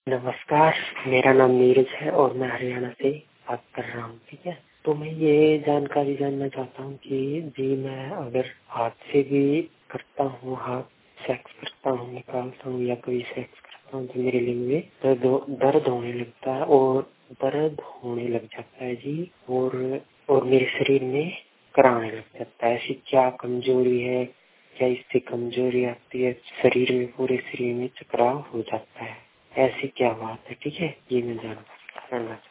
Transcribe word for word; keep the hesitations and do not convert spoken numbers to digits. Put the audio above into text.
नमस्कार, मेरा नाम नीरज है और मैं हरियाणा से बात कर रहा हूँ। ठीक है, तो मैं ये जानकारी जानना चाहता हूँ कि जी मैं अगर हाथ से भी करता हूँ, हाथ सेक्स करता हूँ, निकालता हूँ या कोई सेक्स करता हूँ तो मेरे लिंग में दर्द दर्द होने लगता है और दर्द होने लग जाता है जी, और और मेरे शरीर में कराने लग जाता है। ऐसी क्या कमजोरी है, क्या इससे कमजोरी आती है, शरीर में पूरे शरीर में चकराव हो जाता है, ऐसी क्या बात है? ठीक है, ये मैं जानना चाहता